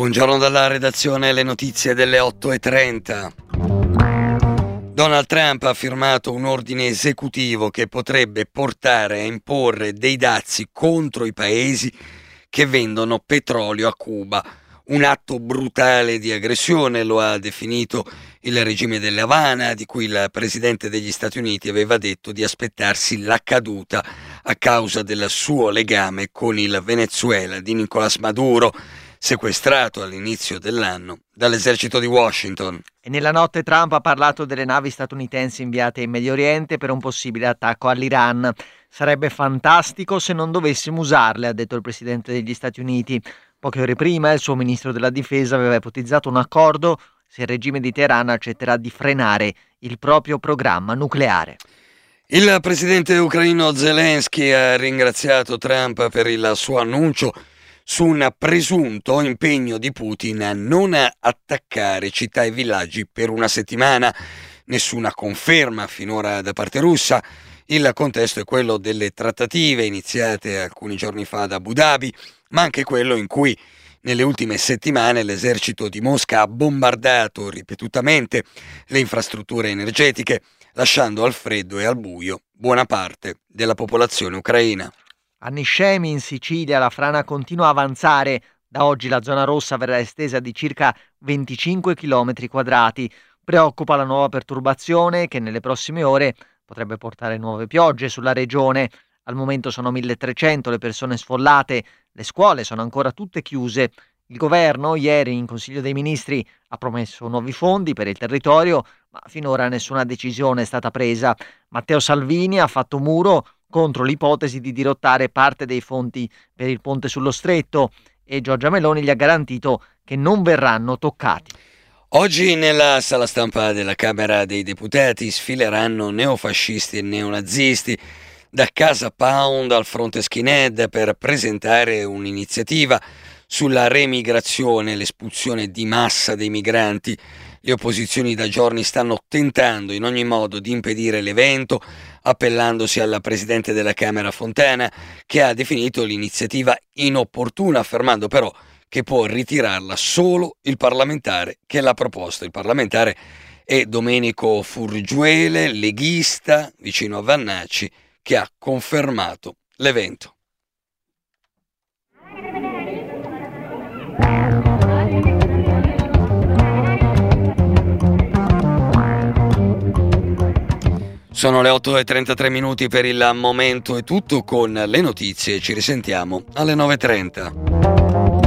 Buongiorno dalla redazione, le notizie delle 8:30. Donald Trump ha firmato un ordine esecutivo che potrebbe portare a imporre dei dazi contro i paesi che vendono petrolio a Cuba. Un atto brutale di aggressione, lo ha definito il regime della Havana, di cui il presidente degli Stati Uniti aveva detto di aspettarsi la caduta a causa del suo legame con il Venezuela di Nicolás Maduro, sequestrato all'inizio dell'anno dall'esercito di Washington. E nella notte Trump ha parlato delle navi statunitensi inviate in Medio Oriente per un possibile attacco all'Iran. Sarebbe fantastico se non dovessimo usarle, ha detto il presidente degli Stati Uniti. Poche ore prima il suo ministro della difesa aveva ipotizzato un accordo se il regime di Teheran accetterà di frenare il proprio programma nucleare. Il presidente ucraino Zelensky ha ringraziato Trump per il suo annuncio su un presunto impegno di Putin a non attaccare città e villaggi per una settimana. Nessuna conferma finora da parte russa. Il contesto è quello delle trattative iniziate alcuni giorni fa ad Abu Dhabi, ma anche quello in cui nelle ultime settimane l'esercito di Mosca ha bombardato ripetutamente le infrastrutture energetiche, lasciando al freddo e al buio buona parte della popolazione ucraina. A Niscemi, in Sicilia, la frana continua a avanzare. Da oggi la zona rossa verrà estesa di circa 25 km quadrati. Preoccupa la nuova perturbazione che nelle prossime ore potrebbe portare nuove piogge sulla regione. Al momento sono 1300 le persone sfollate, le scuole sono ancora tutte chiuse. Il governo ieri in Consiglio dei Ministri ha promesso nuovi fondi per il territorio, ma finora nessuna decisione è stata presa. Matteo Salvini ha fatto muro contro l'ipotesi di dirottare parte dei fondi per il ponte sullo Stretto e Giorgia Meloni gli ha garantito che non verranno toccati. Oggi nella sala stampa della Camera dei Deputati sfileranno neofascisti e neonazisti da Casa Pound al fronte skinhead per presentare un'iniziativa sulla remigrazione e l'espulsione di massa dei migranti. Le opposizioni da giorni stanno tentando in ogni modo di impedire l'evento, appellandosi alla Presidente della Camera Fontana, che ha definito l'iniziativa inopportuna, affermando però che può ritirarla solo il parlamentare che l'ha proposto. Il parlamentare è Domenico Furgiuele, leghista, vicino a Vannacci, che ha confermato l'evento. Sono le 8:33 minuti, per il momento è tutto con le notizie, ci risentiamo alle 9:30.